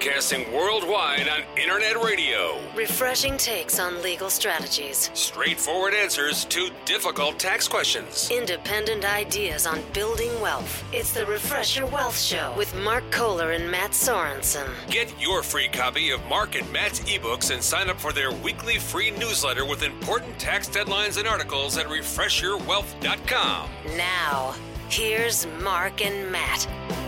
Broadcasting worldwide on internet radio. Refreshing takes on legal strategies. Straightforward answers to difficult tax questions. Independent ideas on building wealth. It's the Refresh Your Wealth Show with Mark Kohler and Matt Sorensen. Get your free copy of Mark and Matt's ebooks and sign up for their weekly free newsletter with important tax deadlines and articles at refreshyourwealth.com. Now, here's Mark and Matt.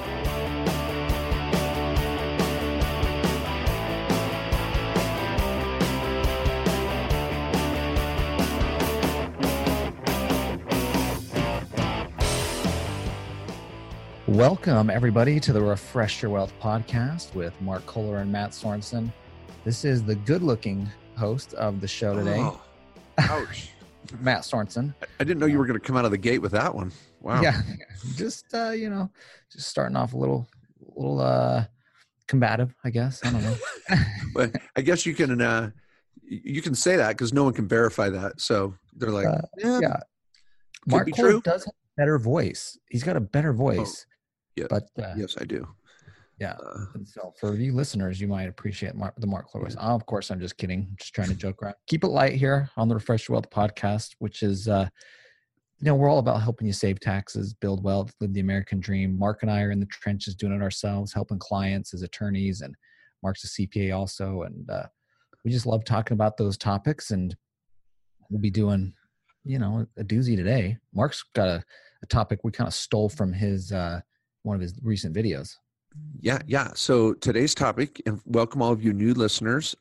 Welcome, everybody, to the Refresh Your Wealth podcast with Mark Kohler and Matt Sorensen. This is the good-looking host of the show today. Oh, ouch. Matt Sorensen. I didn't know you were going to come out of the gate with that one. Wow. Yeah, just starting off a little combative, I guess. I don't know. But I guess you can say that because no one can verify that. So they're like, yeah. Mark Kohler does have a better voice. He's got a better voice. Yeah. But yes, I do. Yeah. And so for you listeners, you might appreciate the Mark Kohler voice. Of course, I'm just kidding. I'm just trying to joke around. Keep it light here on the Refresh Your Wealth podcast, which is, we're all about helping you save taxes, build wealth, live the American dream. Mark and I are in the trenches doing it ourselves, helping clients as attorneys, and Mark's a CPA also. And we just love talking about those topics, and we'll be doing, a doozy today. Mark's got a topic we kind of stole from his one of his recent videos. Yeah. So today's topic, and welcome all of you new listeners.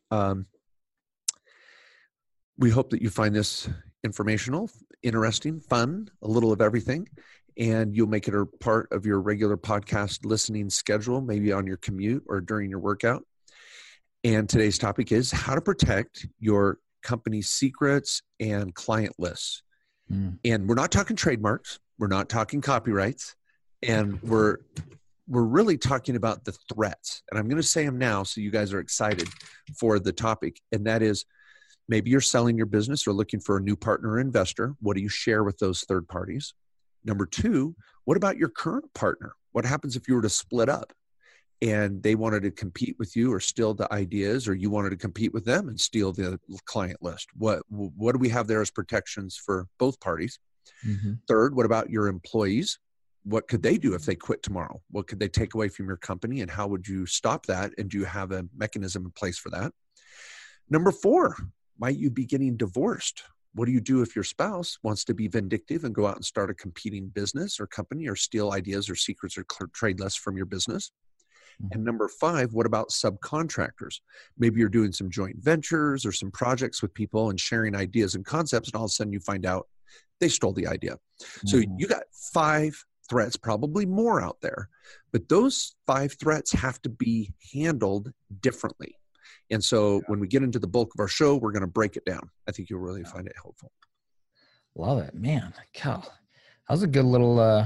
We hope that you find this informational, interesting, fun, a little of everything, and you'll make it a part of your regular podcast listening schedule, maybe on your commute or during your workout. And today's topic is how to protect your company's secrets and client lists. And we're not talking trademarks. We're not talking copyrights. And we're really talking about the threats. And I'm going to say them now so you guys are excited for the topic. And that is, maybe you're selling your business or looking for a new partner or investor. What do you share with those third parties? Number two, what about your current partner? What happens if you were to split up and they wanted to compete with you or steal the ideas, or you wanted to compete with them and steal the client list? What do we have there as protections for both parties? Mm-hmm. Third, what about your employees? What could they do if they quit tomorrow? What could they take away from your company, and how would you stop that? And do you have a mechanism in place for that? Number four, might you be getting divorced? What do you do if your spouse wants to be vindictive and go out and start a competing business or company, or steal ideas or secrets or trade lists from your business? And number five, what about subcontractors? Maybe you're doing some joint ventures or some projects with people and sharing ideas and concepts, and all of a sudden you find out they stole the idea. So you got five threats, probably more out there, but those five threats have to be handled differently. And so when we get into the bulk of our show, we're going to break it down. I think you'll really find it helpful. Love it, man. Cal, that was a good little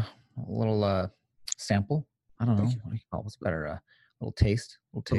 sample. I don't know. What do you call it? What's better? Little taste. Little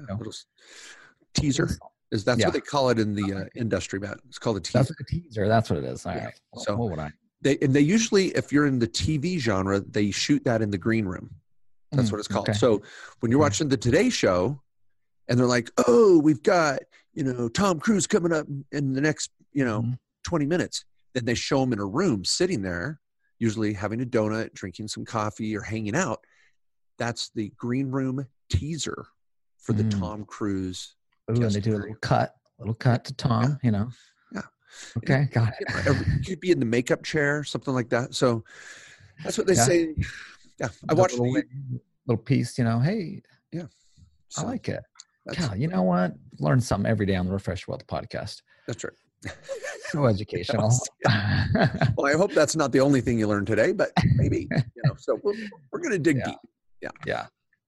teaser. That's what they call it in the industry, Matt. It's called a teaser. That's a teaser. That's what it is. All right. So what would I? They usually, if you're in the TV genre, they shoot that in the green room. That's what it's called. Okay. So when you're watching the Today Show and they're like, oh, we've got, Tom Cruise coming up in the next, 20 minutes, then they show him in a room sitting there, usually having a donut, drinking some coffee, or hanging out. That's the green room teaser for the Tom Cruise. Ooh, and they do a little cut to Tom, Yeah. Okay, got it. You could be in the makeup chair, something like that. So that's what they say. Yeah, I watched a little piece, Hey, yeah, so I like it. Cal, you know what? Learn something every day on the Refresh Wealth podcast. That's right. So educational. Well, I hope that's not the only thing you learned today, but maybe. So we're going to dig deep. Yeah.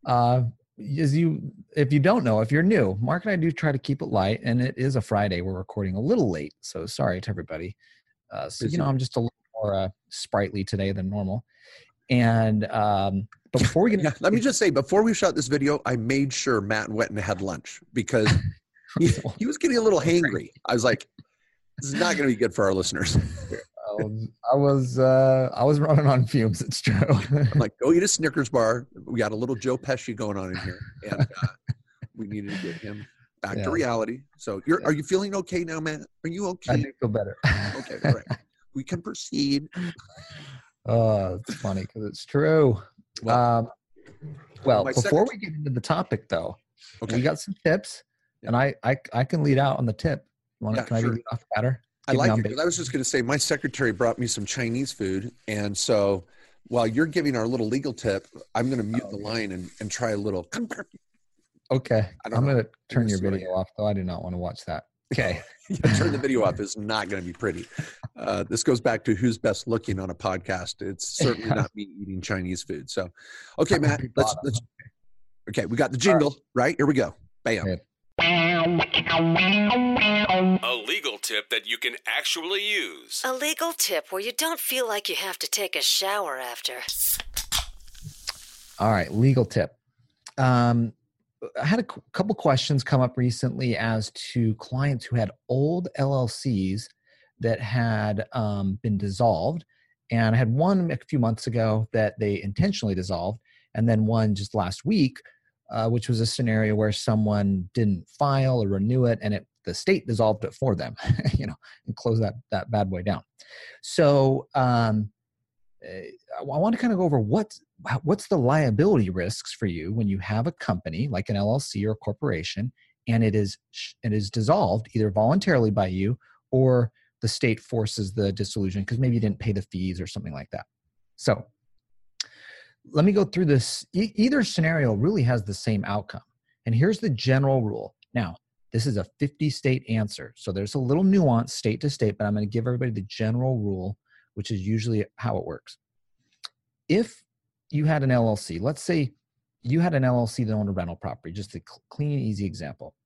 If you don't know, if you're new, Mark and I do try to keep it light, and it is a Friday. We're recording a little late, so sorry to everybody. I'm just a little more sprightly today than normal. And but before we get let me just say, before we shot this video, I made sure Matt went and had lunch because he was getting a little hangry. I was like, this is not going to be good for our listeners. I was running on fumes. It's true. I'm like, go eat a Snickers bar. We got a little Joe Pesci going on in here, and needed to get him back to Yeah. reality. So are you feeling okay now, Matt? Are you I okay? do feel better. Okay, all right. We can proceed. Oh, it's funny because it's true. Well, Well, my before second- we get into the topic, though, Okay. we got some tips, Yeah. and I can lead out on the tip. Yeah, Can I sure. be lead off batter? I Get me like on it base. because I was just going to say my secretary brought me some Chinese food, and so while you're giving our little legal tip, I'm going to mute the line and try a little. Okay, I don't I'm know. going to turn your see what I video off, though. I do not want to watch that. Okay. Turn the video off. It's not going to be pretty. This goes back to who's best looking on a podcast. It's certainly not me eating Chinese food. So, okay, That would Matt, be let's. bottom. Okay, we got the jingle, right? Here we go. Bam. Okay. A legal tip that you can actually use. A legal tip where you don't feel like you have to take a shower after. All right, legal tip. I had a couple questions come up recently as to clients who had old LLCs that had been dissolved. And I had one a few months ago that they intentionally dissolved, and then one just last week, which was a scenario where someone didn't file or renew it, and the state dissolved it for them, and closed that bad boy down. So I want to kind of go over what's the liability risks for you when you have a company like an LLC or a corporation, and it is dissolved either voluntarily by you or the state forces the dissolution because maybe you didn't pay the fees or something like that. So let me go through this. Either scenario really has the same outcome. And here's the general rule. Now, this is a 50-state answer. So there's a little nuance state to state, but I'm going to give everybody the general rule, which is usually how it works. If you had an LLC, let's say you had an LLC that owned a rental property, just a clean, easy example.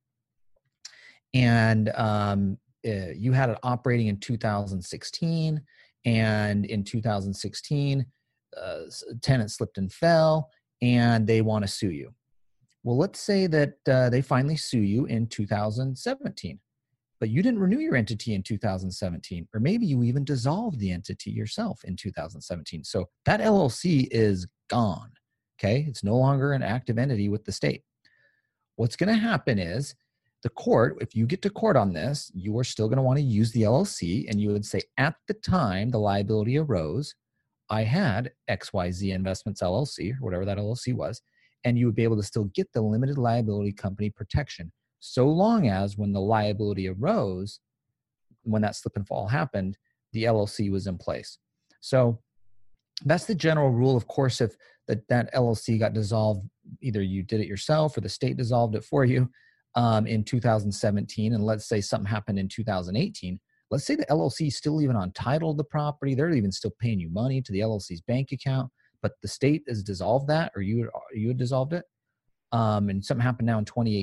And you had it operating in 2016, and in 2016, a tenant slipped and fell, and they want to sue you. Well, let's say that they finally sue you in 2017, but you didn't renew your entity in 2017, or maybe you even dissolved the entity yourself in 2017. So that LLC is gone, okay? It's no longer an active entity with the state. What's going to happen is the court, if you get to court on this, you are still going to want to use the LLC, and you would say, at the time the liability arose, I had XYZ Investments LLC, or whatever that LLC was, and you would be able to still get the limited liability company protection so long as when the liability arose, when that slip and fall happened, the LLC was in place. So that's the general rule. Of course, if that LLC got dissolved, either you did it yourself or the state dissolved it for you in 2017, and let's say something happened in 2018, let's say the LLC is still even on title of the property, they're even still paying you money to the LLC's bank account, but the state has dissolved that, or you had dissolved it, and something happened now in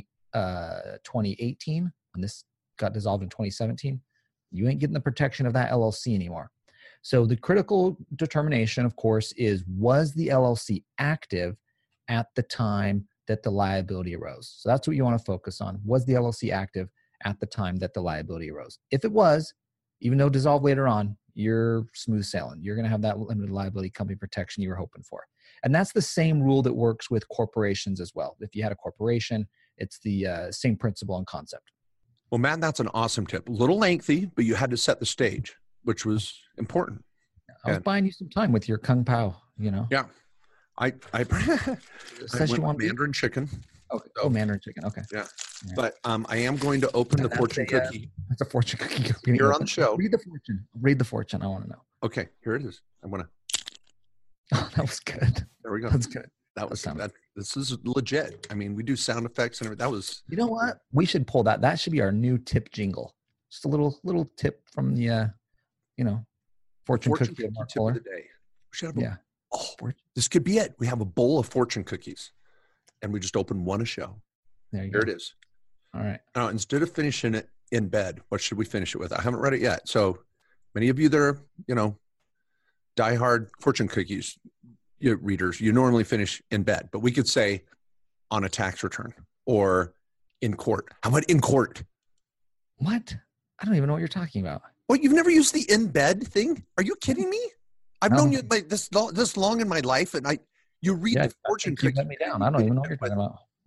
2018, and this got dissolved in 2017, you ain't getting the protection of that LLC anymore. So the critical determination, of course, is was the LLC active at the time that the liability arose? So that's what you want to focus on. Was the LLC active at the time that the liability arose? If it was, even though dissolved later on, you're smooth sailing. You're going to have that limited liability company protection you were hoping for. And that's the same rule that works with corporations as well. If you had a corporation, it's the same principle and concept. Well, Matt, that's an awesome tip. A little lengthy, but you had to set the stage, which was important. I was buying you some time with your Kung Pao, Yeah. I Says you went want Mandarin chicken. Okay. Oh, Mandarin chicken. Okay. Yeah. But I am going to open the fortune cookie. That's a fortune cookie. You're on the show. Read the fortune. Read the fortune. I want to know. Okay, here it is. I want to. Oh, that was good. There we go. That's good. That was that. This is legit. I mean, we do sound effects and everything. That was. You know what? We should pull that. That should be our new tip jingle. Just a little tip from the, fortune cookie tip Mark of Kohler. the day. We should have Yeah. This could be it. We have a bowl of fortune cookies, and we just open one a show. There you Here go. it is. All right. Now, instead of finishing it in bed, what should we finish it with? I haven't read it yet. So many of you that are, diehard fortune cookies readers, you normally finish in bed, but we could say on a tax return or in court. How about in court? What? I don't even know what you're talking about. What, you've never used the in bed thing? Are you kidding me? I've No. known you like this long in my life, and you read the fortune you cookie. let me down. I don't even know what you're talking about.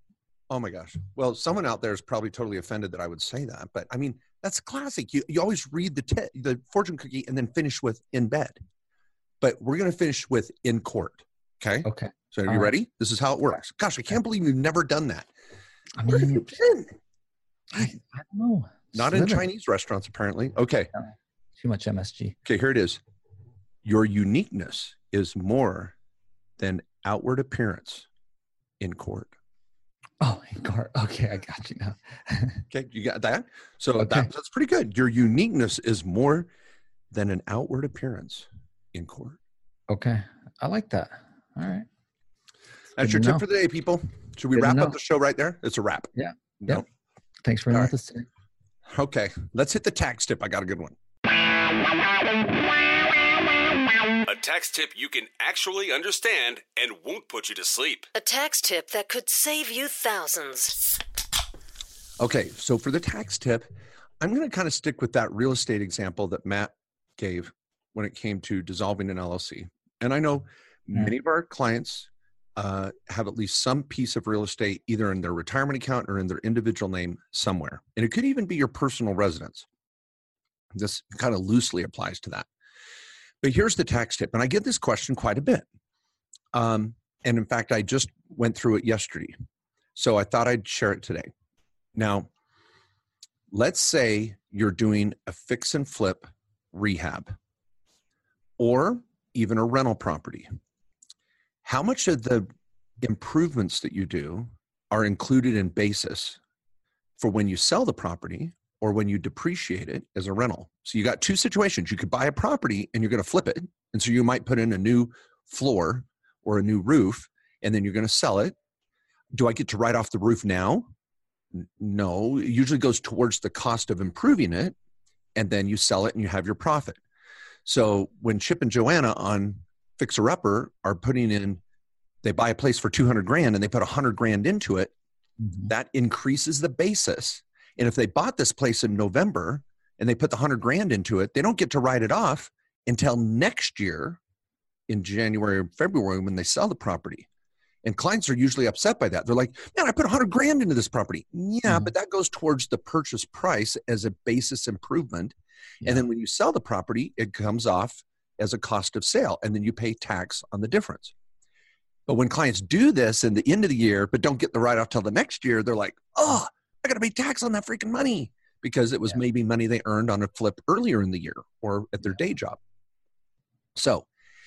Oh my gosh. Well, someone out there is probably totally offended that I would say that, but I mean, that's classic. You always read the fortune cookie and then finish with in bed. But we're going to finish with in court. Okay. Okay. So are you ready? This is how it works. Gosh, I can't believe you've never done that. I Where have mean, you been? I don't know. Not in Chinese restaurants, apparently. Okay. No, too much MSG. Okay, here it is. Your uniqueness is more than outward appearance in court. Oh, in court. Okay, I got you now. Okay, you got that? So Okay. that's pretty good. Your uniqueness is more than an outward appearance in court. Okay, I like that. All right. That's your tip for the day, people. Should we Good to wrap know. up the show right there? It's a wrap. Yeah. No? Yep. Thanks for being All with right. us today. Okay, let's hit the tax tip. I got a good one. A tax tip you can actually understand and won't put you to sleep. A tax tip that could save you thousands. Okay, so for the tax tip, I'm going to kind of stick with that real estate example that Matt gave when it came to dissolving an LLC. And I know many of our clients have at least some piece of real estate either in their retirement account or in their individual name somewhere. And it could even be your personal residence. This kind of loosely applies to that. But here's the tax tip. And I get this question quite a bit. And in fact, I just went through it yesterday. So I thought I'd share it today. Now, let's say you're doing a fix and flip rehab or even a rental property. How much of the improvements that you do are included in basis for when you sell the property or when you depreciate it as a rental? So you got two situations. You could buy a property and you're going to flip it. And so you might put in a new floor or a new roof, and then you're going to sell it. Do I get to write off the roof now? No, it usually goes towards the cost of improving it, and then you sell it and you have your profit. So when Chip and Joanna on Fixer Upper are putting in, they buy a place for 200 grand and they put 100 grand into it, that increases the basis. And if they bought this place in November and they put the 100 grand into it, they don't get to write it off until next year in January or February when they sell the property. And clients are usually upset by that. They're like, man, I put 100 grand into this property. Yeah, but that goes towards the purchase price as a basis improvement. Yeah. And then when you sell the property, it comes off as a cost of sale, and then you pay tax on the difference. But when clients do this in the end of the year, but don't get the write-off till the next year, they're like, oh, I got to pay tax on that freaking money because it was maybe money they earned on a flip earlier in the year or at their day job. So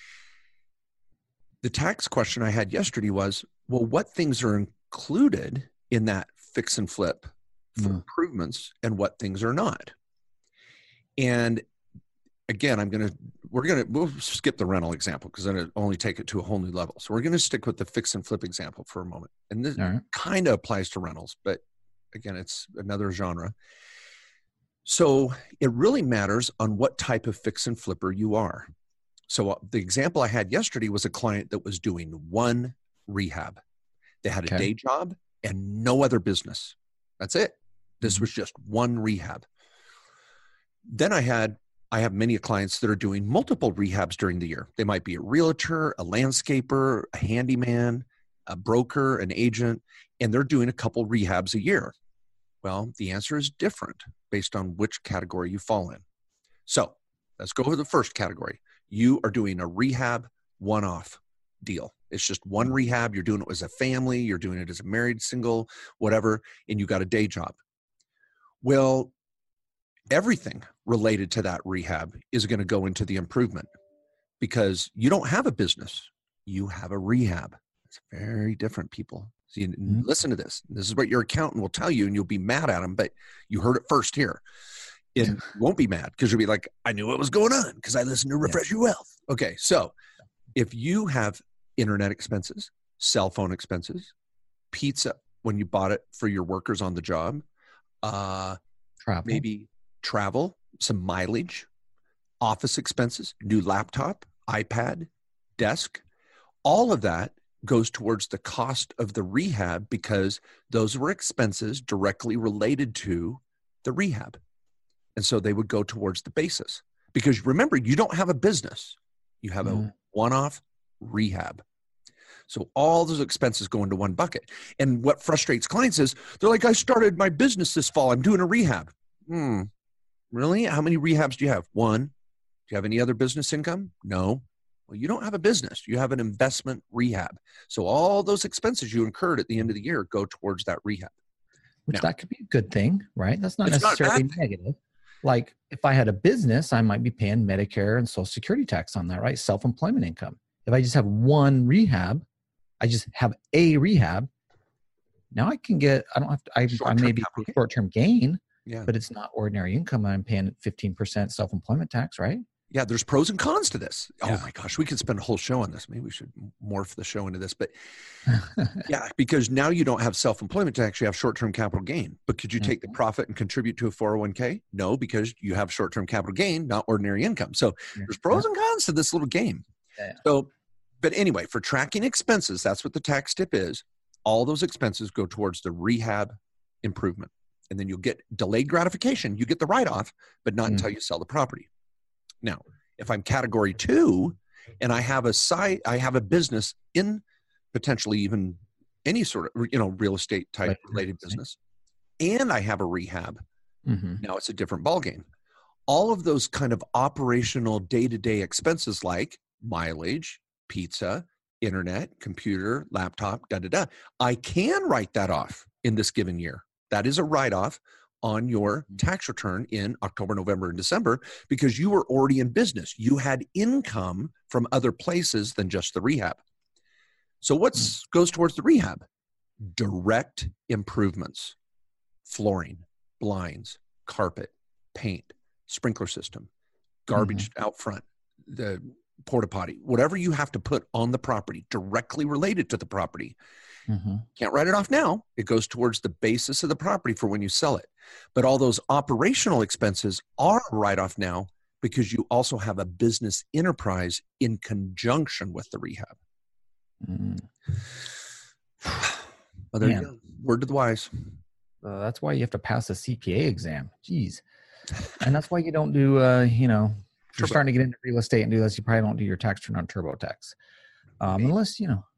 the tax question I had yesterday was, well, what things are included in that fix and flip for improvements and what things are not? And again, we'll skip the rental example because then it'll only take it to a whole new level. So we're going to stick with the fix and flip example for a moment. And this kind of applies to rentals, but again, it's another genre. So it really matters on what type of fix and flipper you are. So the example I had yesterday was a client that was doing one rehab. They had a day job and no other business. That's it. This was just one rehab. Then I have many clients that are doing multiple rehabs during the year. They might be a realtor, a landscaper, a handyman, a broker, an agent, and they're doing a couple rehabs a year. Well, the answer is different based on which category you fall in. So let's go with the first category. You are doing a rehab one-off deal. It's just one rehab. You're doing it as a family. You're doing it as a married, single, whatever, and you got a day job. Well, everything related to that rehab is going to go into the improvement because you don't have a business. You have a rehab. It's very different, people. So listen to this. This is what your accountant will tell you, and you'll be mad at him, but you heard it first here. It won't be mad because you'll be like, I knew what was going on because I listened to Refresh Your Wealth. Okay, so if you have internet expenses, cell phone expenses, pizza when you bought it for your workers on the job, maybe travel, some mileage, office expenses, new laptop, iPad, desk, all of that goes towards the cost of the rehab because those were expenses directly related to the rehab. And so they would go towards the basis because remember, you don't have a business. You have a one-off rehab. So all those expenses go into one bucket. And what frustrates clients is they're like, I started my business this fall. I'm doing a rehab. Really? How many rehabs do you have? One. Do you have any other business income? No. Well, you don't have a business. You have an investment rehab. So all those expenses you incurred at the end of the year go towards that rehab. Which Now, that could be a good thing, right? That's not it's not a necessarily bad thing. negative. Like if I had a business, I might be paying Medicare and Social Security tax on that, right? Self-employment income. If I just have one rehab, I just have a rehab. Now I can get, I don't have to, I Short-term maybe capital gain. short-term gain, Yeah. but it's not ordinary income. I'm paying 15% self-employment tax, right? Yeah, there's pros and cons to this. Yeah. Oh my gosh, we could spend a whole show on this. Maybe we should morph the show into this. But yeah, because now you don't have self-employment tax, you have short-term capital gain. But could you take the profit and contribute to a 401k? No, because you have short-term capital gain, not ordinary income. So there's pros and cons to this little game. Yeah. So, but anyway, for tracking expenses, that's what the tax tip is. All those expenses go towards the rehab improvement. And then you'll get delayed gratification. You get the write-off, but not until you sell the property. Now, if I'm category 2 and I have a business in potentially even any sort of, real estate type related business, and I have a rehab, now it's a different ballgame. All of those kind of operational day-to-day expenses like mileage, pizza, internet, computer, laptop, I can write that off in this given year. That is a write-off on your tax return in October, November, and December because you were already in business. You had income from other places than just the rehab. So what goes towards the rehab? Direct improvements, flooring, blinds, carpet, paint, sprinkler system, garbage out front, the porta potty, whatever you have to put on the property directly related to the property. Can't write it off now. It goes towards the basis of the property for when you sell it. But all those operational expenses are a write-off now because you also have a business enterprise in conjunction with the rehab. Well, there you go. Word to the wise. That's why you have to pass a CPA exam. Jeez. And that's why you don't do, if you're starting to get into real estate and do this, you probably don't do your tax return on TurboTax. Unless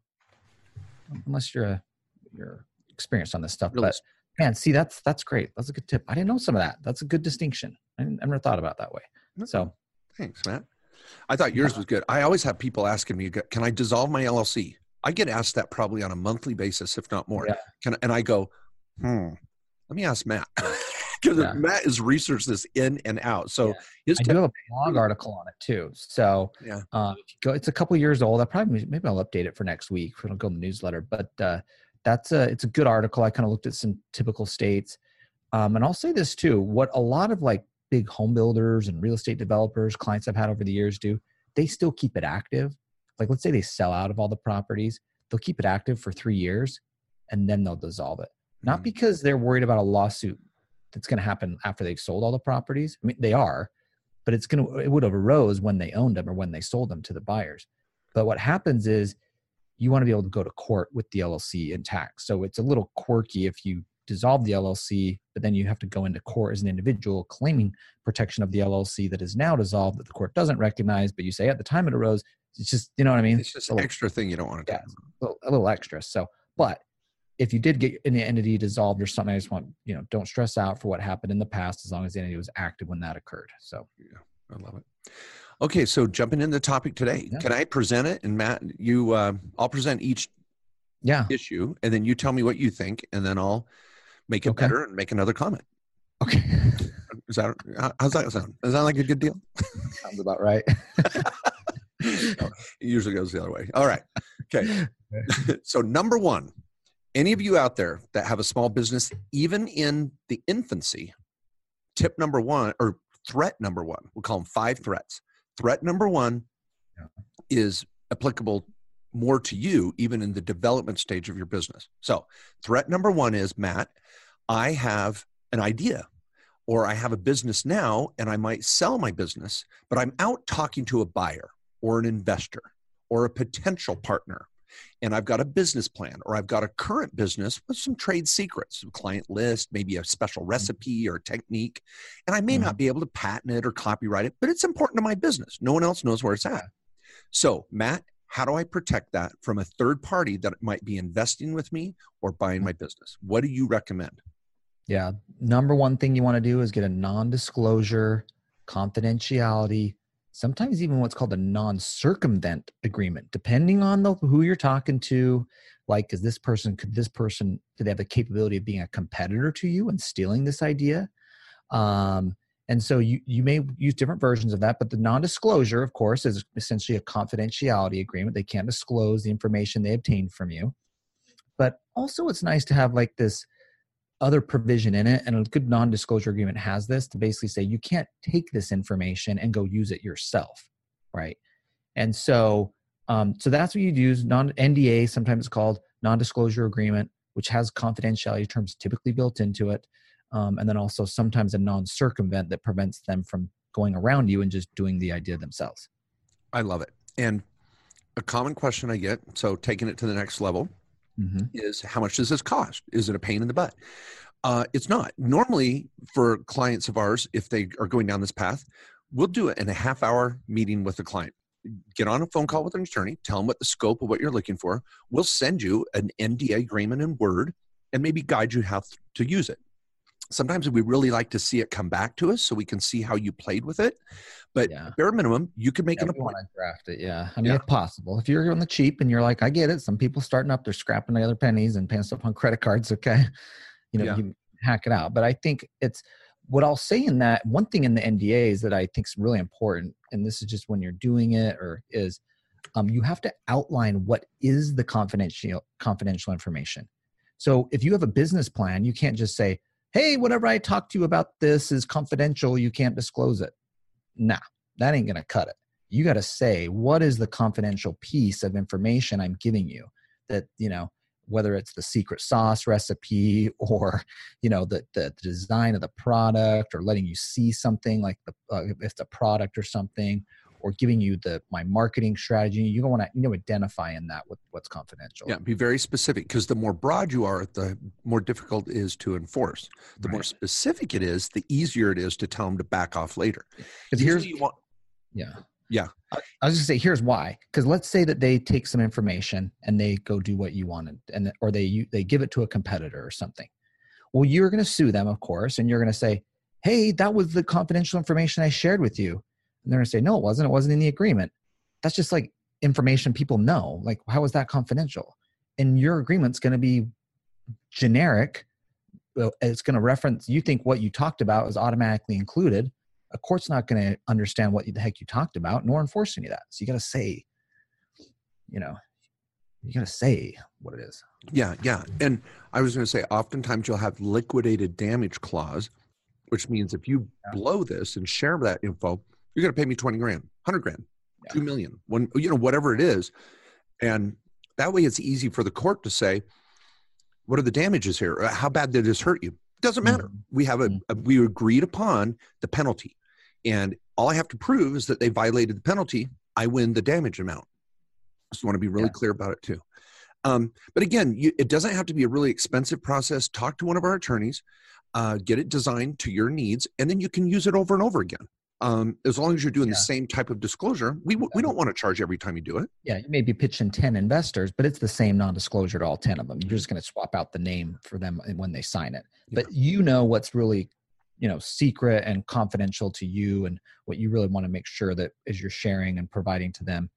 you're experienced on this stuff. But man, see, that's great. That's a good tip. I didn't know some of that. That's a good distinction. I never thought about it that way. So thanks, Matt. I thought yours was good. I always have people asking me, can I dissolve my LLC? I get asked that probably on a monthly basis, if not more. Yeah. And I go, let me ask Matt. Because Matt has researched this in and out. So I do have a blog article on it too. So if you go, it's a couple years old. Maybe I'll update it for next week. It'll go in the newsletter. But it's a good article. I kind of looked at some typical states. And I'll say this too. What a lot of like big home builders and real estate developers, clients I've had over the years do, they still keep it active. Like let's say they sell out of all the properties. They'll keep it active for 3 years and then they'll dissolve it. Not because they're worried about a lawsuit that's going to happen after they've sold all the properties. I mean, they are, but it would have arose when they owned them or when they sold them to the buyers. But what happens is you want to be able to go to court with the LLC intact. So it's a little quirky if you dissolve the LLC, but then you have to go into court as an individual claiming protection of the LLC that is now dissolved that the court doesn't recognize, but you say at the time it arose, it's just, you know what I mean? It's just an extra thing you don't want to do. A little extra. So, but if you did get an entity dissolved or something, I just want, don't stress out for what happened in the past as long as the entity was active when that occurred. So yeah, I love it. Okay. So jumping into the topic today, can I present it? And Matt, I'll present each issue and then you tell me what you think and then I'll make it better and make another comment. Okay. How's that sound? Is that like a good deal? Sounds about right. No, it usually goes the other way. All right. Okay. So number one, any of you out there that have a small business, even in the infancy, tip number one or threat number one, we'll call them 5 threats. Threat number one is applicable more to you, even in the development stage of your business. So threat number one is, Matt, I have an idea or I have a business now and I might sell my business, but I'm out talking to a buyer or an investor or a potential partner. And I've got a business plan or I've got a current business with some trade secrets, a client list, maybe a special recipe or technique. And I may not be able to patent it or copyright it, but it's important to my business. No one else knows where it's at. So Matt, How do I protect that from a third party that might be investing with me or buying my business? What do you recommend? Yeah. Number one thing you want to do is get a non-disclosure, confidentiality, sometimes even what's called a non-circumvent agreement, depending on who you're talking to. Like, could they have the capability of being a competitor to you and stealing this idea? And so you may use different versions of that, but the non-disclosure, of course, is essentially a confidentiality agreement. They can't disclose the information they obtained from you. But also it's nice to have like this other provision in it, and a good non-disclosure agreement has this, to basically say you can't take this information and go use it yourself, right? And so that's what you'd use. NDA, sometimes it's called non-disclosure agreement, which has confidentiality terms typically built into it. And then also sometimes a non-circumvent that prevents them from going around you and just doing the idea themselves. I love it. And a common question I get, so taking it to the next level, is how much does this cost? Is it a pain in the butt? It's not. Normally for clients of ours, if they are going down this path, we'll do it in a half-hour meeting with the client. Get on a phone call with an attorney, tell them what the scope of what you're looking for. We'll send you an NDA agreement in Word and maybe guide you how to use it. Sometimes we really like to see it come back to us so we can see how you played with it. But bare minimum, you can make an appointment. Draft it, I mean, if possible. If you're on the cheap and you're like, I get it. Some people starting up, they're scrapping the other pennies and paying stuff on credit cards. Okay. You hack it out. But I think it's what I'll say in that one thing in the NDAs that I think is really important. And this is just when you're doing it is you have to outline what is the confidential information. So if you have a business plan, you can't just say, hey, whatever I talk to you about this is confidential. You can't disclose it. Nah, that ain't going to cut it. You got to say, what is the confidential piece of information I'm giving you that, whether it's the secret sauce recipe or, the design of the product, or letting you see something like if it's a product or something, or giving you my marketing strategy. You don't want to identify in that what's confidential. Yeah, be very specific, because the more broad you are, the more difficult it is to enforce. The more specific it is, the easier it is to tell them to back off later. Because I was going to say, here's why. Because let's say that they take some information and they go do what you wanted, or they give it to a competitor or something. Well, you're going to sue them, of course, and you're going to say, hey, that was the confidential information I shared with you. And they're going to say, no, it wasn't. It wasn't in the agreement. That's just like information people know. Like, how is that confidential? And your agreement's going to be generic. It's going to reference, you think what you talked about is automatically included. A court's not going to understand what the heck you talked about, nor enforce any of that. So you got to say, you got to say what it is. Yeah. And I was going to say, oftentimes you'll have liquidated damage clause, which means if you blow this and share that info, you're going to pay me 20 grand, 100 grand, 2 million, whatever it is. And that way it's easy for the court to say, what are the damages here? How bad did this hurt you? Doesn't matter. We have we agreed upon the penalty, and all I have to prove is that they violated the penalty. I win the damage amount. Just want to be really clear about it too. But again, it doesn't have to be a really expensive process. Talk to one of our attorneys, get it designed to your needs, and then you can use it over and over again. As long as you're doing the same type of disclosure, we don't want to charge every time you do it. Yeah, you may be pitching 10 investors, but it's the same non-disclosure to all 10 of them. You're just going to swap out the name for them when they sign it. Yeah. But what's really, secret and confidential to you, and what you really want to make sure that as you're sharing and providing to them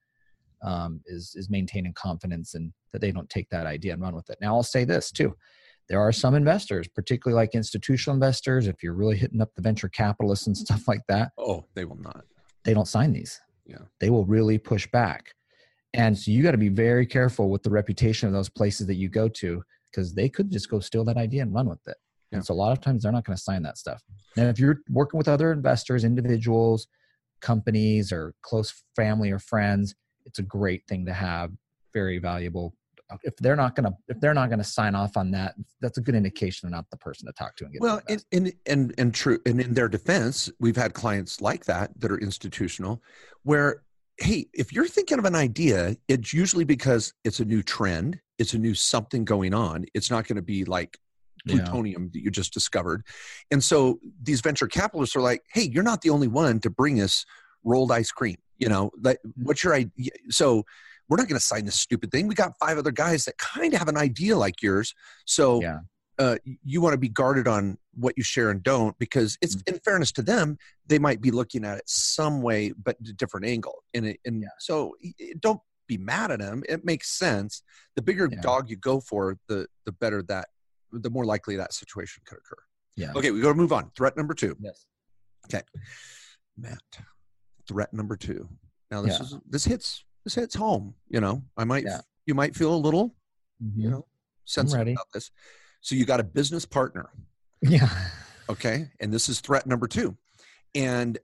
is maintaining confidence, and that they don't take that idea and run with it. Now, I'll say this too. There are some investors, particularly like institutional investors, if you're really hitting up the venture capitalists and stuff like that. Oh, they will not. They don't sign these. Yeah. They will really push back. And so you got to be very careful with the reputation of those places that you go to, because they could just go steal that idea and run with it. Yeah. And so a lot of times they're not going to sign that stuff. Now, if you're working with other investors, individuals, companies, or close family or friends, it's a great thing to have. Very valuable. If they're not going to sign off on that, that's a good indication they're not the person to talk to and get. Well, and true, and in their defense, we've had clients like that are institutional, where, hey, if you're thinking of an idea, it's usually because it's a new trend, it's a new something going on. It's not going to be like plutonium that you just discovered. And so these venture capitalists are like, hey, you're not the only one to bring us rolled ice cream. What's your idea? So we're not going to sign this stupid thing. We got 5 other guys that kind of have an idea like yours. So you want to be guarded on what you share and don't, because it's in fairness to them, they might be looking at it some way, but a different angle. So don't be mad at them. It makes sense. The bigger dog you go for, the better the more likely that situation could occur. Yeah. Okay, we got to move on. Threat number 2. Yes. Okay, Matt. Threat number 2. Now this hits home. You might feel a little, sensitive about this. So you got a business partner. Yeah. Okay, and this is threat number 2. And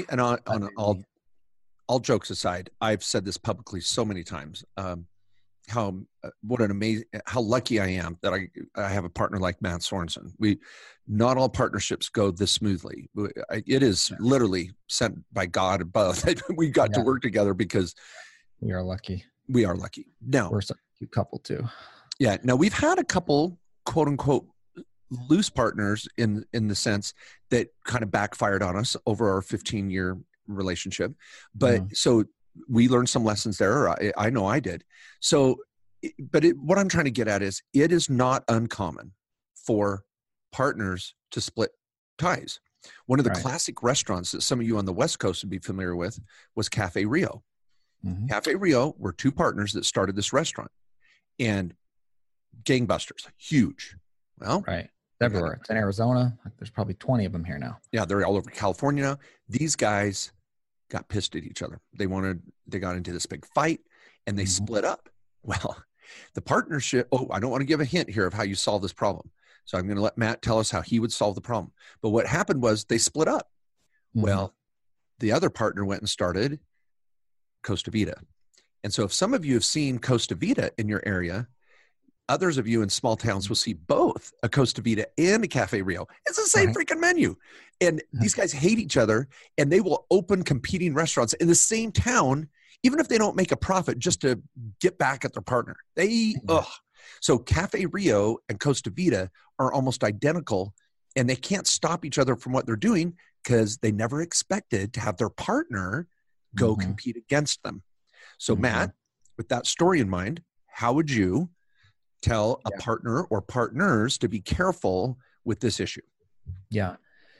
all jokes aside, I've said this publicly so many times. How lucky I am that I have a partner like Matt Sorensen. Not all partnerships go this smoothly. It is literally sent by God above that we got to work together, because we are lucky. We are lucky. Now we're such a cute couple too. Yeah. Now we've had a couple quote unquote loose partners in the sense that kind of backfired on us over our 15-year relationship. But so we learned some lessons there. I know I did. So, what I'm trying to get at is, it is not uncommon for partners to split ties. One of the classic restaurants that some of you on the West Coast would be familiar with was Cafe Rio. Mm-hmm. Cafe Rio were 2 partners that started this restaurant, and gangbusters, huge. Well, everywhere. It's in Arizona. There's probably 20 of them here now. Yeah, they're all over California now. These guys got pissed at each other. They got into this big fight, and they split up. Well, the partnership, I don't want to give a hint here of how you solve this problem. So I'm going to let Matt tell us how he would solve the problem. But what happened was they split up. Mm-hmm. Well, the other partner went and started Costa Vida. And so if some of you have seen Costa Vida in your area, others of you in small towns will see both a Costa Vida and a Cafe Rio. It's the same freaking menu. And these guys hate each other, and they will open competing restaurants in the same town, even if they don't make a profit, just to get back at their partner. So Cafe Rio and Costa Vida are almost identical, and they can't stop each other from what they're doing because they never expected to have their partner go compete against them. So Matt, with that story in mind, how would you tell a partner or partners to be careful with this issue? Yeah.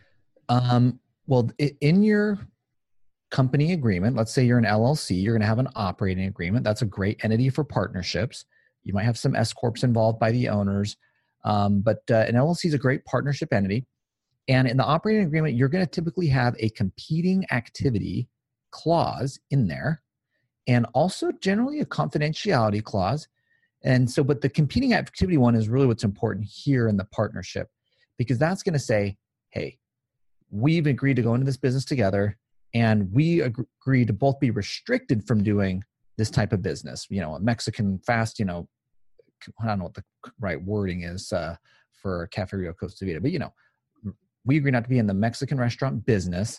Well, in your company agreement, let's say you're an LLC, you're going to have an operating agreement. That's a great entity for partnerships. You might have some S corps involved by the owners, but an LLC is a great partnership entity. And in the operating agreement, you're going to typically have a competing activity clause in there, and also generally a confidentiality clause. And so, but the competing activity one is really what's important here in the partnership, because that's going to say, hey, we've agreed to go into this business together, and we agree to both be restricted from doing this type of business. A Mexican fast, I don't know what the right wording is for Cafe Rio Costa Vida, but we agree not to be in the Mexican restaurant business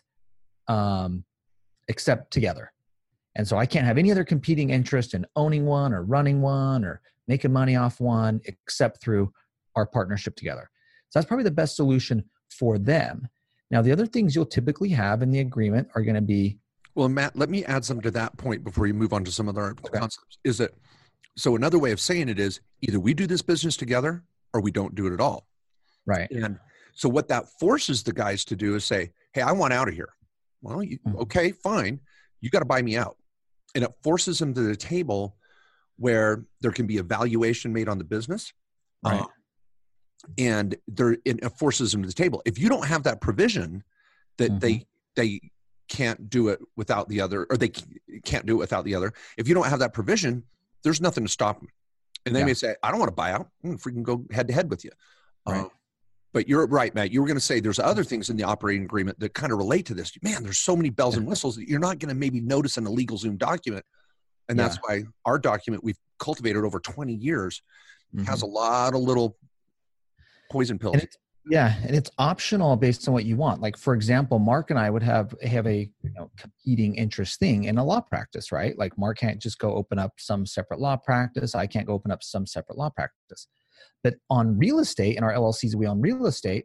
except together. And so I can't have any other competing interest in owning one or running one or making money off one except through our partnership together. So that's probably the best solution for them. Now, the other things you'll typically have in the agreement are going to be... Well, Matt, let me add something to that point before you move on to some other concepts. Is that, so another way of saying it is, either we do this business together or we don't do it at all. Right. And so what that forces the guys to do is say, hey, I want out of here. Well, okay, fine. You got to buy me out. And it forces them to the table where there can be a valuation made on the business. Right. And it forces them to the table. If you don't have that provision that they can't do it without the other, or they can't do it without the other, if you don't have that provision, there's nothing to stop them. And they may say, I don't want to buy out. I'm going to freaking go head to head with you. Right. But you're right, Matt. You were going to say there's other things in the operating agreement that kind of relate to this. Man, there's so many bells and whistles that you're not going to maybe notice in a LegalZoom document. And that's why our document we've cultivated over 20 years has a lot of little poison pills. And it's optional based on what you want. Like, for example, Mark and I would have a competing interest thing in a law practice, right? Like, Mark can't just go open up some separate law practice. I can't go open up some separate law practice. But on real estate, in our LLCs, we own real estate.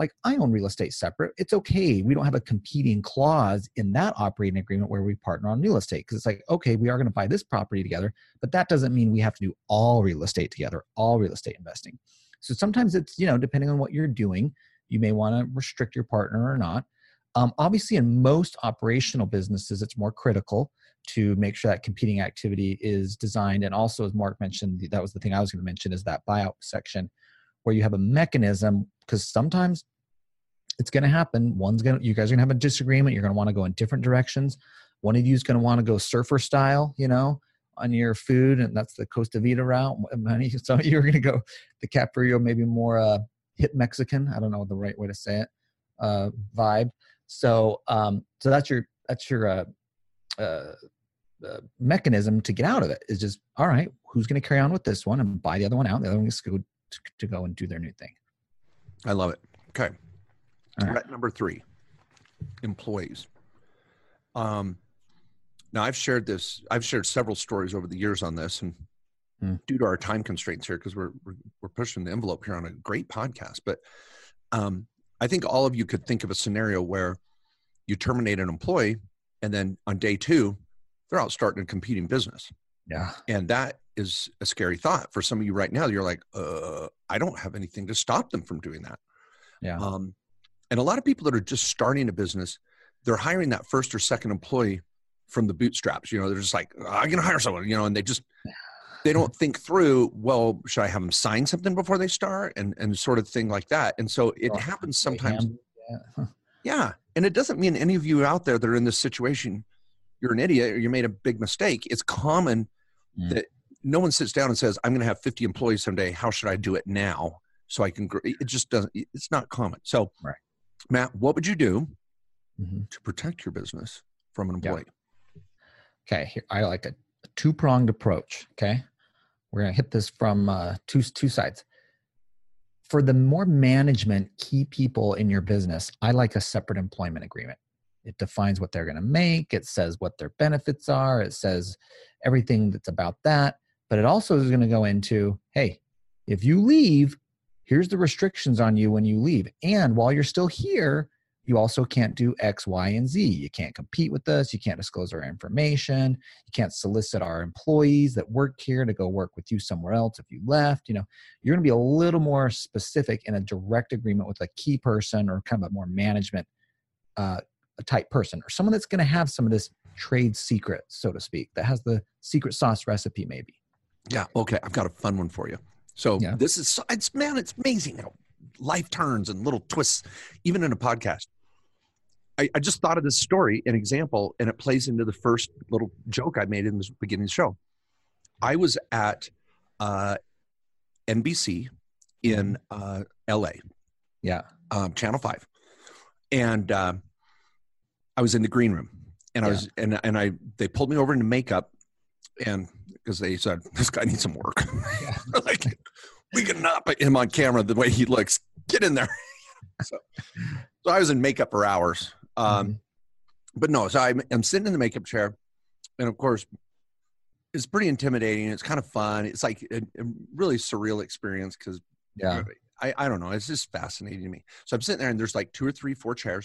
like I own real estate separate. It's okay. We don't have a competing clause in that operating agreement where we partner on real estate. Cause it's like, okay, we are going to buy this property together, but that doesn't mean we have to do all real estate together, all real estate investing. So sometimes it's, depending on what you're doing, you may want to restrict your partner or not. Obviously, in most operational businesses, it's more critical to make sure that competing activity is designed. And also, as Mark mentioned, that was the thing I was going to mention, is that buyout section where you have a mechanism, because sometimes it's going to happen. You guys are going to have a disagreement. You're going to want to go in different directions. One of you is going to want to go surfer style, on your food, and that's the Costa Vida route. Some of you are going to go the Caprio, maybe more hip Mexican. I don't know the right way to say it. Vibe. So that's your mechanism to get out of it, is just, all right, who's going to carry on with this one and buy the other one out? The other one is to go and do their new thing. I love it. Okay. All right. Threat number 3, employees. Now I've shared several stories over the years on this, and due to our time constraints here, because we're pushing the envelope here on a great podcast, but I think all of you could think of a scenario where you terminate an employee, and then on day 2, they're out starting a competing business. Yeah. And that is a scary thought for some of you right now. You're like, I don't have anything to stop them from doing that. Yeah. And a lot of people that are just starting a business, they're hiring that first or second employee from the bootstraps. They're just like, I'm going to hire someone, and they don't think through, well, should I have them sign something before they start, and sort of thing like that. And so it happens sometimes. Yeah. And it doesn't mean any of you out there that are in this situation, you're an idiot or you made a big mistake. It's common that no one sits down and says, I'm going to have 50 employees someday. How should I do it now so I can grow? It just doesn't, it's not common. So right. Matt, what would you do to protect your business from an employee? Yeah. Okay. Here, I like a 2-pronged approach. Okay. We're going to hit this from two sides. For the more management key people in your business, I like a separate employment agreement. It defines what they're going to make. It says what their benefits are. It says everything that's about that. But it also is going to go into, hey, if you leave, here's the restrictions on you when you leave. And while you're still here, you also can't do X, Y, and Z. You can't compete with us. You can't disclose our information. You can't solicit our employees that work here to go work with you somewhere else if you left. You're going to be a little more specific in a direct agreement with a key person, or kind of a more management type person, or someone that's going to have some of this trade secret, so to speak, that has the secret sauce recipe maybe. Yeah. Okay. I've got a fun one for you. So this is, it's amazing how life turns and little twists, even in a podcast. I just thought of this story, an example, and it plays into the first little joke I made in the beginning of the show. I was at NBC in LA. Yeah. Channel 5. And I was in the green room, and they pulled me over into makeup, and because they said, this guy needs some work. Like, we cannot put him on camera the way he looks. Get in there. So I was in makeup for hours. But no, so I'm sitting in the makeup chair, and of course it's pretty intimidating. It's kind of fun. It's like a really surreal experience, because I don't know. It's just fascinating to me. So I'm sitting there, and there's like 2 or 3, 4 chairs.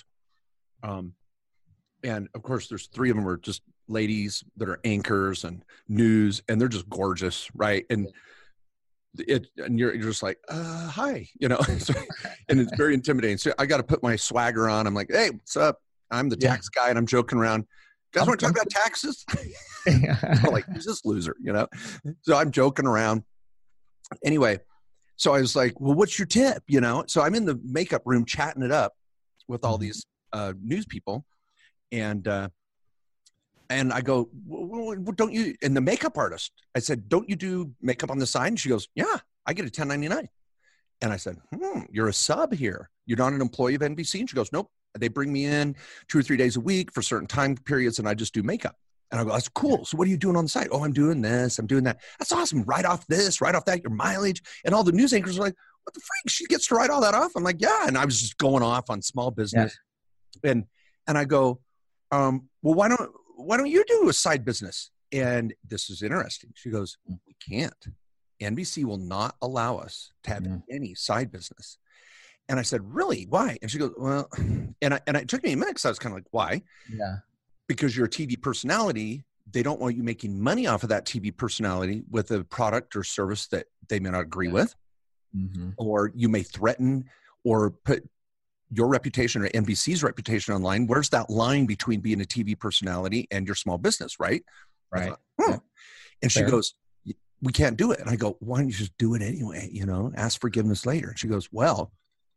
And of course there's 3 of them are just ladies that are anchors and news, and they're just gorgeous. Right. And you're just like, hi, so, and it's very intimidating. So I got to put my swagger on. I'm like, hey, what's up? I'm the tax guy, and I'm joking around. You guys want to talk about taxes? I'm like, who's this loser? So I'm joking around. Anyway, so I was like, well, what's your tip? So I'm in the makeup room chatting it up with all these news people. And I go, well, don't you, and the makeup artist, I said, don't you do makeup on the side? And she goes, yeah, I get a 1099. And I said, you're a sub here. You're not an employee of NBC? And she goes, nope. They bring me in 2 or 3 days a week for certain time periods, and I just do makeup. And I go, that's cool. So what are you doing on the side? Oh, I'm doing this. I'm doing that. That's awesome. Write off this, write off that, your mileage. And all the news anchors are like, what the freak? She gets to write all that off? I'm like, yeah. And I was just going off on small business. Yeah. And I go, well, why don't you do a side business? And this is interesting. She goes, we can't. NBC will not allow us to have any side business. And I said, really? Why? And she goes, well, and it took me a minute because I was kind of like, why? Yeah. Because you're a TV personality. They don't want you making money off of that TV personality with a product or service that they may not agree with, or you may threaten or put your reputation or NBC's reputation online. Where's that line between being a TV personality and your small business, right? Right. Thought, And she Fair. goes, we can't do it. And I go, why don't you just do it anyway? Ask forgiveness later. And she goes, well,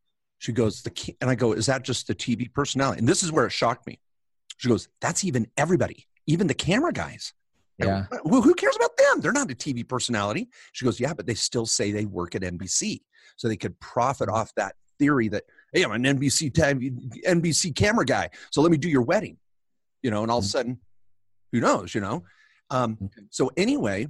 and I go, is that just the TV personality? And this is where it shocked me. She goes, that's even everybody, even the camera guys. Yeah. Well, who cares about them? They're not a TV personality. She goes, yeah, but they still say they work at NBC. So they could profit off that theory that, hey, I'm an NBC camera guy. So let me do your wedding, and all of a sudden, who knows, So anyway,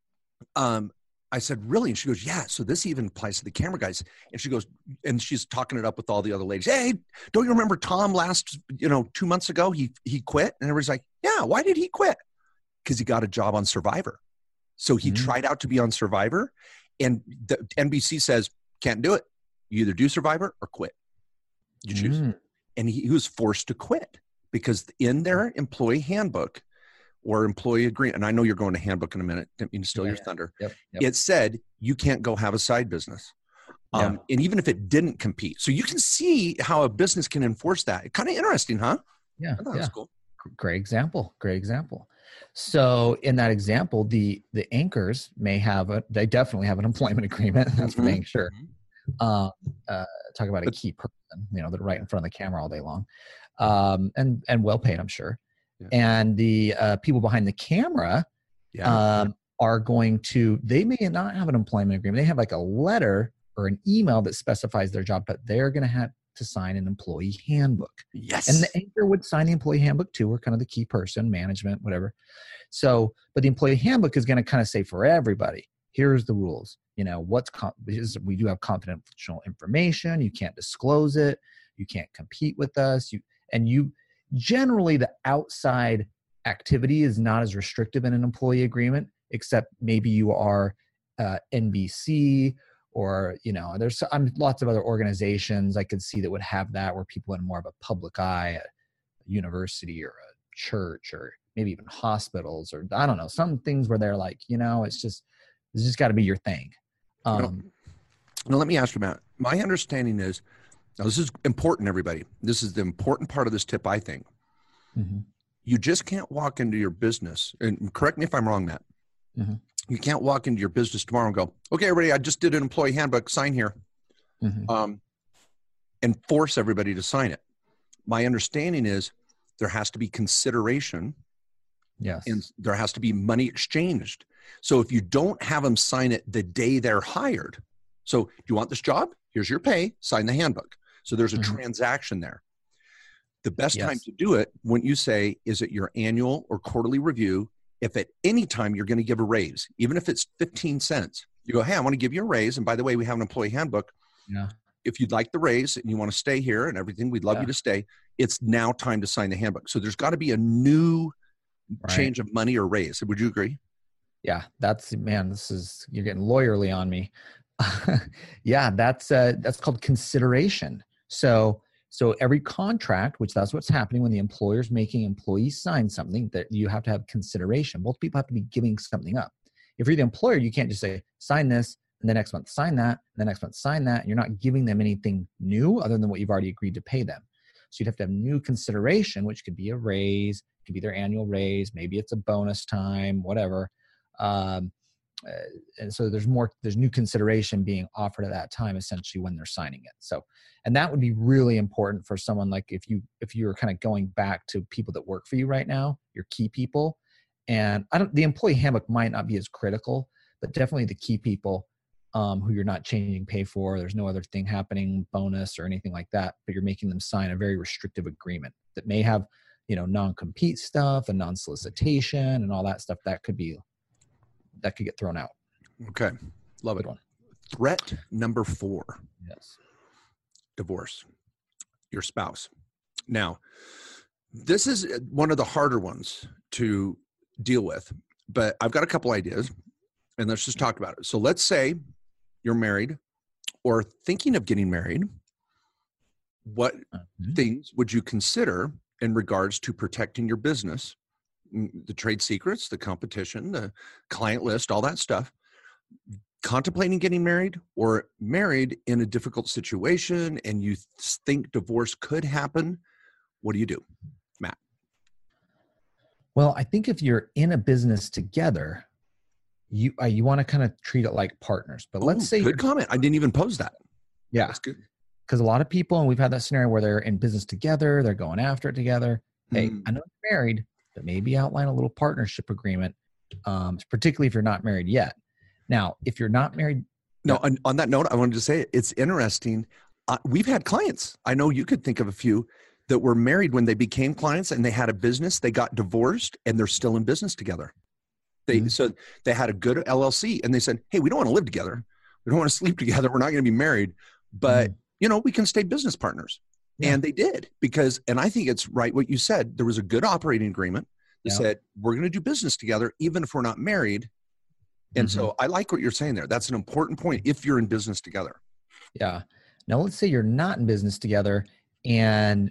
I said, really? And she goes, yeah. So this even applies to the camera guys. And she goes, and she's talking it up with all the other ladies. Hey, don't you remember Tom last, 2 months ago? He quit. And everybody's like, yeah, why did he quit? Because he got a job on Survivor. So he tried out to be on Survivor. And the NBC says, can't do it. You either do Survivor or quit. You choose. And he was forced to quit because in their employee handbook, or employee agreement, and I know you're going to handbook in a minute, didn't mean to steal your thunder. Yep. It said you can't go have a side business. And even if it didn't compete. So you can see how a business can enforce that. Kind of interesting, huh? Yeah. I thought it was cool. Great example. So in that example, the anchors they definitely have an employment agreement. That's for dang sure. Talk about a key person, that right in front of the camera all day long. And well paid, I'm sure. Yeah. And the people behind the camera are going to, they may not have an employment agreement. They have like a letter or an email that specifies their job, but they're going to have to sign an employee handbook. Yes. And the anchor would sign the employee handbook too, or kind of the key person, management, whatever. So, but the employee handbook is going to kind of say for everybody, here's the rules. We do have confidential information. You can't disclose it. You can't compete with us. Generally, the outside activity is not as restrictive in an employee agreement, except maybe you are NBC or, there's lots of other organizations I could see that would have that where people in more of a public eye, a university or a church or maybe even hospitals or I don't know, some things where they're like, it's just got to be your thing. Now, let me ask you, Matt. My understanding is, now, this is important, everybody. This is the important part of this tip, I think. You just can't walk into your business, and correct me if I'm wrong, Matt. You can't walk into your business tomorrow and go, okay, everybody, I just did an employee handbook, sign here, and force everybody to sign it. My understanding is there has to be consideration. Yes. And there has to be money exchanged. So if you don't have them sign it the day they're hired, so do you want this job? Here's your pay, sign the handbook. So there's a transaction there. The best time to do it, wouldn't you say, is at your annual or quarterly review. If at any time you're going to give a raise, even if it's 15 cents, you go, hey, I want to give you a raise. And by the way, we have an employee handbook. Yeah. If you'd like the raise and you want to stay here and everything, we'd love you to stay. It's now time to sign the handbook. So there's got to be a new change of money or raise. Would you agree? Yeah, you're getting lawyerly on me. Yeah, that's called consideration. So every contract, which that's what's happening when the employer's making employees sign something, that you have to have consideration. Both people have to be giving something up. If you're the employer, you can't just say, sign this, and the next month sign that, and the next month sign that. And you're not giving them anything new other than what you've already agreed to pay them. So you'd have to have new consideration, which could be a raise, could be their annual raise, maybe it's a bonus time, whatever. And so there's new consideration being offered at that time, essentially when they're signing it. So, and that would be really important for someone like if you're kind of going back to people that work for you right now, your key people. And the employee handbook might not be as critical, but definitely the key people who you're not changing pay for. There's no other thing happening, bonus or anything like that, but you're making them sign a very restrictive agreement that may have, non-compete stuff and non-solicitation and all that stuff that could get thrown out. Okay. Love it. Threat number 4. Yes. Divorce. Your spouse. Now, this is one of the harder ones to deal with, but I've got a couple ideas and let's just talk about it. So let's say you're married or thinking of getting married what things would you consider in regards to protecting your business, the trade secrets, the competition, the client list, all that stuff, contemplating getting married or married in a difficult situation and you think divorce could happen? What do you do, Matt? Well, I think if you're in a business together, you want to kind of treat it like partners. But let's say good comment. I didn't even pose that. Yeah. That's good. Because a lot of people, and we've had that scenario where they're in business together, they're going after it together. Hey, I know you're married, but maybe outline a little partnership agreement, particularly if you're not married yet. Now, if you're not married. No, on that note, I wanted to say it's interesting. We've had clients, I know you could think of a few, that were married when they became clients and they had a business, they got divorced and they're still in business together. So they had a good LLC and they said, hey, we don't want to live together. We don't want to sleep together. We're not going to be married, but we can stay business partners. Yeah. And they did and I think it's right what you said. There was a good operating agreement that said, we're going to do business together, even if we're not married. And so I like what you're saying there. That's an important point if you're in business together. Yeah. Now let's say you're not in business together and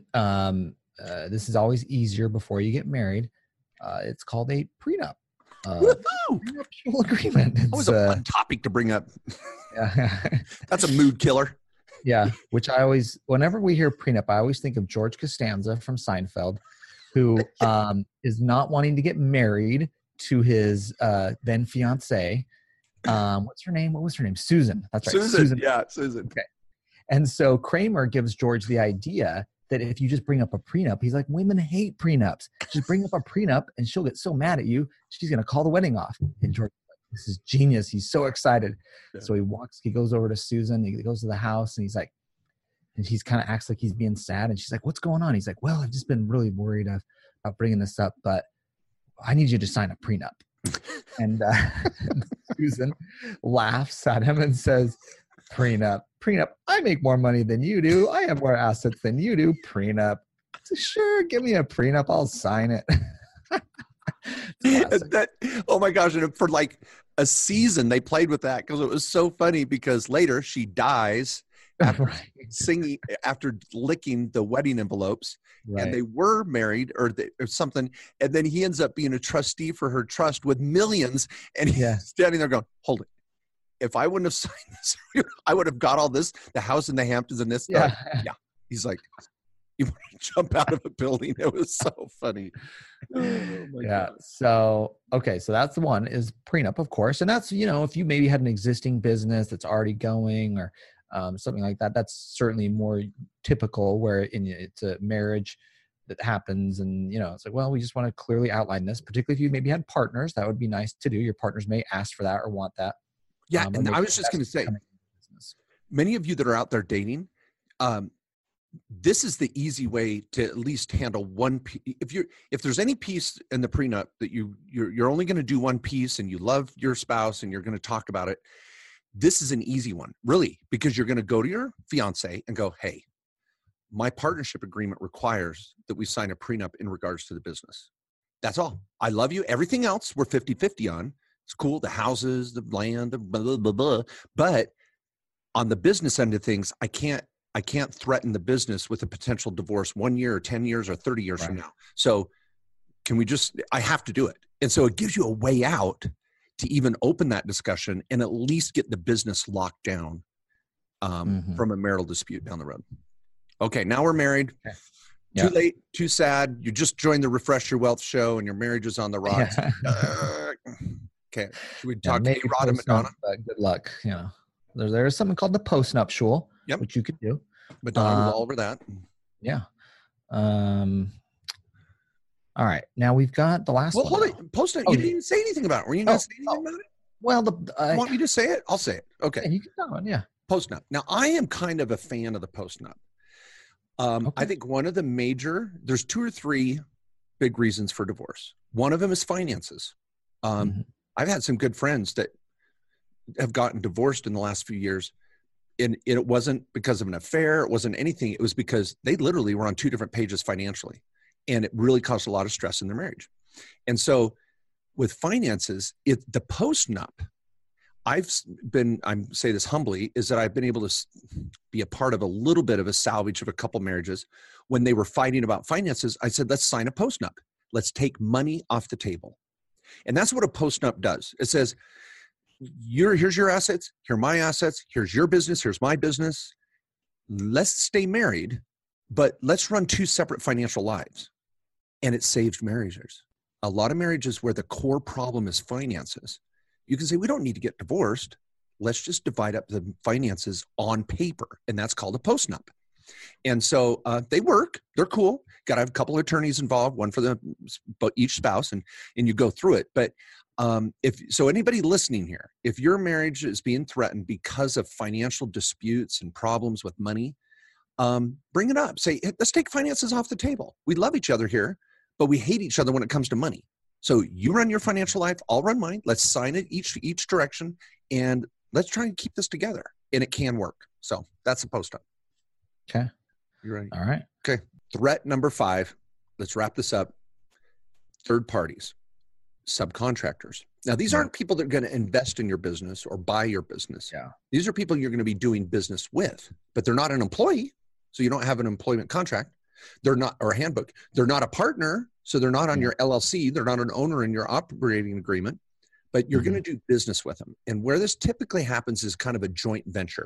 this is always easier before you get married. It's called a prenup. Prenuptial agreement. That was a fun topic to bring up. Yeah. That's a mood killer. Yeah. Which whenever we hear prenup, I always think of George Costanza from Seinfeld, who is not wanting to get married to his then fiance. What's her name? What was her name? Susan. That's right. Susan. Yeah, Susan. Okay. And so Kramer gives George the idea that if you just bring up a prenup, he's like, women hate prenups. Just bring up a prenup and she'll get so mad at you, she's going to call the wedding off. And George, this is genius. He's so excited. Yeah. So he goes over to Susan, he goes to the house and he's kind of acts like he's being sad. And she's like, what's going on? He's like, well, I've just been really worried about bringing this up, but I need you to sign a prenup. And Susan laughs at him and says, prenup, I make more money than you do. I have more assets than you do. Prenup. So, sure, give me a prenup. I'll sign it. Oh my gosh. And for like a season, they played with that because it was so funny because later she dies after after licking the wedding envelopes. Right. And they were married or something. And then he ends up being a trustee for her trust with millions. And he's standing there going, hold it. If I wouldn't have signed this, I would have got all this, the house in the Hamptons and this. Yeah. He's like, you want to jump out of a building. It was so funny. Oh my God. So, okay. So that's the one is prenup, of course. And that's, if you maybe had an existing business that's already going or something like that, that's certainly more typical where it's a marriage that happens. And, it's like, well, we just want to clearly outline this, particularly if you maybe had partners, that would be nice to do. Your partners may ask for that or want that. Yeah. And I was just going to say, many of you that are out there dating, this is the easy way to at least handle one piece. If there's any piece in the prenup that you're only going to do one piece and you love your spouse and you're going to talk about it, this is an easy one, really, because you're going to go to your fiance and go, hey, my partnership agreement requires that we sign a prenup in regards to the business. That's all. I love you. Everything else we're 50-50 on. It's cool. The houses, the land, the blah, blah, blah. But on the business end of things, I can't threaten the business with a potential divorce 1 year or 10 years or 30 years from now. So I have to do it. And so it gives you a way out to even open that discussion and at least get the business locked down from a marital dispute down the road. Okay. Now we're married. Okay. Too late, too sad. You just joined the Refresh Your Wealth show and your marriage is on the rocks. Okay. Should we talk to A-Rod and Madonna? Good luck. There's something called the postnuptial, which you could do. Madonna was all over that. Yeah. All right. Now we've got the last one. Hold it. Postnup. You didn't even say anything about it. Were you going to say anything about it? Well, you want me to say it? I'll say it. Okay. Yeah, you can tell one. Yeah. Postnup. Now, I am kind of a fan of the postnup. I think there's 2 or 3 big reasons for divorce. One of them is finances. I've had some good friends that have gotten divorced in the last few years. And it wasn't because of an affair. It wasn't anything. It was because they literally were on 2 different pages financially. And it really caused a lot of stress in their marriage. And so with finances, the postnup, I'm say this humbly, is that I've been able to be a part of a little bit of a salvage of a couple marriages. When they were fighting about finances, I said, let's sign a postnup. Let's take money off the table. And that's what a postnup does. It says, here's your assets, here are my assets, here's your business, here's my business. Let's stay married, but let's run two separate financial lives. And it saves marriages. A lot of marriages where the core problem is finances, you can say, we don't need to get divorced. Let's just divide up the finances on paper. And that's called a postnup. And so they work. They're cool. Got to have a couple of attorneys involved, one for each spouse, and you go through it. But if anybody listening here, if your marriage is being threatened because of financial disputes and problems with money, bring it up. Say, hey, let's take finances off the table. We love each other here, but we hate each other when it comes to money. So you run your financial life, I'll run mine. Let's sign it each direction, and let's try and keep this together. And it can work. So that's a postnup. Okay. You ready? All right. Okay. Threat number 5. Let's wrap this up. Third parties, subcontractors. Now, these aren't people that are going to invest in your business or buy your business. Yeah. These are people you're going to be doing business with, but they're not an employee. So you don't have an employment contract. They're not, or a handbook. They're not a partner. So they're not on your LLC. They're not an owner in your operating agreement, but you're going to do business with them. And where this typically happens is kind of a joint venture.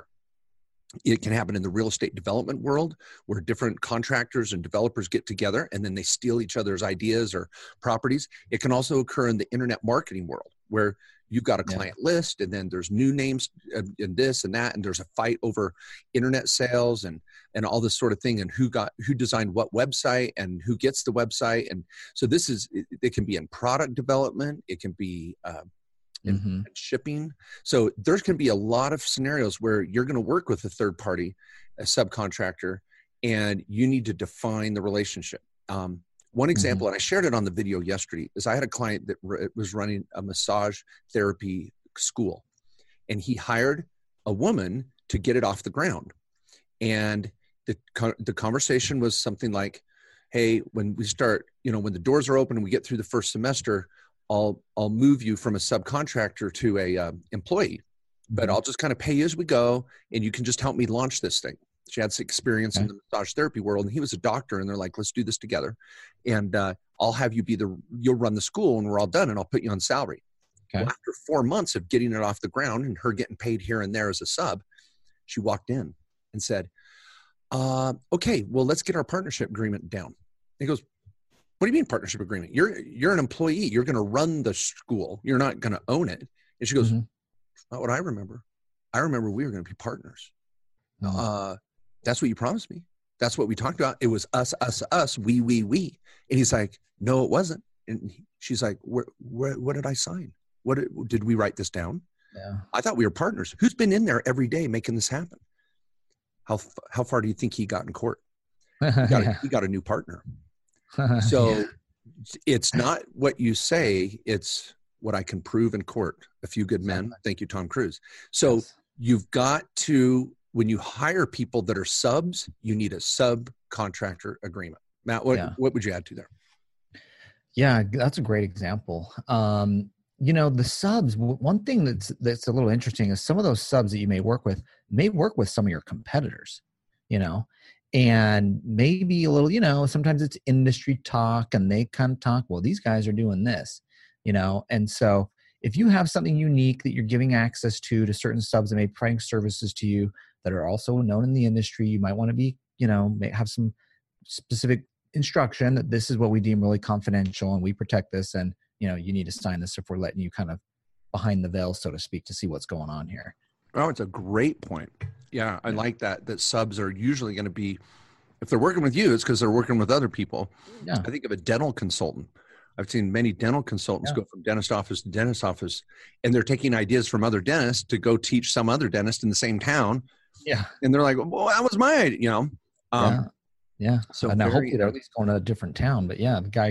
It can happen in the real estate development world where different contractors and developers get together and then they steal each other's ideas or properties. It can also occur in the internet marketing world where you've got a client list and then there's new names and this and that, and there's a fight over internet sales and all this sort of thing, and who designed what website and who gets the website. And so it can be in product development. It can be in shipping. So there's going to be a lot of scenarios where you're going to work with a third party, a subcontractor, and you need to define the relationship. One example, and I shared it on the video yesterday, is I had a client that was running a massage therapy school, and he hired a woman to get it off the ground. And the conversation was something like, hey, when we start, when the doors are open and we get through the first semester, I'll move you from a subcontractor to a employee, but I'll just kind of pay you as we go, and you can just help me launch this thing. She had some experience in the massage therapy world, and he was a doctor, and they're like, let's do this together. And I'll have you you'll run the school when we're all done, and I'll put you on salary. Okay. Well, after 4 months of getting it off the ground and her getting paid here and there as a sub, she walked in and said, okay, well, let's get our partnership agreement down. And he goes, what do you mean partnership agreement? You're an employee. You're going to run the school. You're not going to own it. And she goes, not what I remember. I remember we were going to be partners. That's what you promised me. That's what we talked about. It was us, we. And he's like, no, it wasn't. And she's like, what did I sign? Did we write this down? Yeah. I thought we were partners. Who's been in there every day making this happen? How far do you think he got in court? He got a new partner. So it's not what you say, it's what I can prove in court. A few good men. Thank you, Tom Cruise. So you've got to, when you hire people that are subs, you need a subcontractor agreement. Matt, what would you add to there? Yeah, that's a great example. The subs, one thing that's a little interesting is some of those subs that you may work with some of your competitors, and maybe a little, sometimes it's industry talk and they kind of talk, well, these guys are doing this, and so if you have something unique that you're giving access to certain subs that may be providing services to you that are also known in the industry, you might want to be, may have some specific instruction that this is what we deem really confidential and we protect this, and you need to sign this if we're letting you kind of behind the veil, so to speak, to see what's going on here. Oh, it's a great point. Yeah, I like that subs are usually going to be, if they're working with you, it's because they're working with other people. Yeah. I think of a dental consultant. I've seen many dental consultants go from dentist office to dentist office, and they're taking ideas from other dentists to go teach some other dentist in the same town. Yeah. And they're like, well, that was my idea, Yeah. So now hopefully they're at least going to a different town. But yeah, the guy,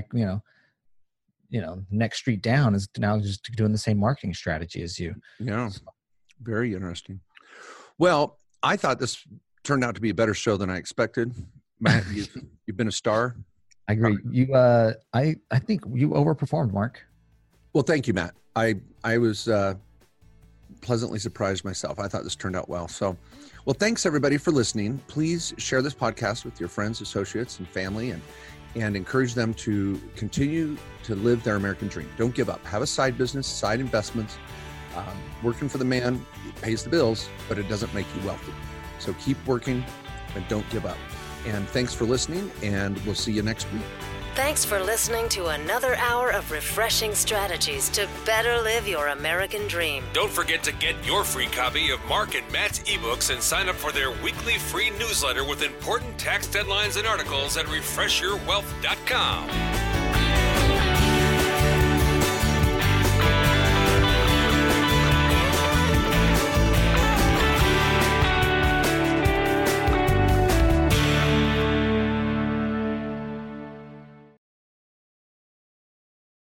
next street down is now just doing the same marketing strategy as you. Yeah. Very interesting. Well, I thought this turned out to be a better show than I expected. Matt, you've been a star. I agree. You, I think you overperformed, Mark. Well, thank you, Matt. I was pleasantly surprised myself. I thought this turned out well. So, well, thanks everybody for listening. Please share this podcast with your friends, associates, and family, and encourage them to continue to live their American dream. Don't give up. Have a side business, side investments. Working for the man pays the bills, but it doesn't make you wealthy. So keep working and don't give up. And thanks for listening, and we'll see you next week. Thanks for listening to another hour of refreshing strategies to better live your American dream. Don't forget to get your free copy of Mark and Matt's ebooks and sign up for their weekly free newsletter with important tax deadlines and articles at refreshyourwealth.com.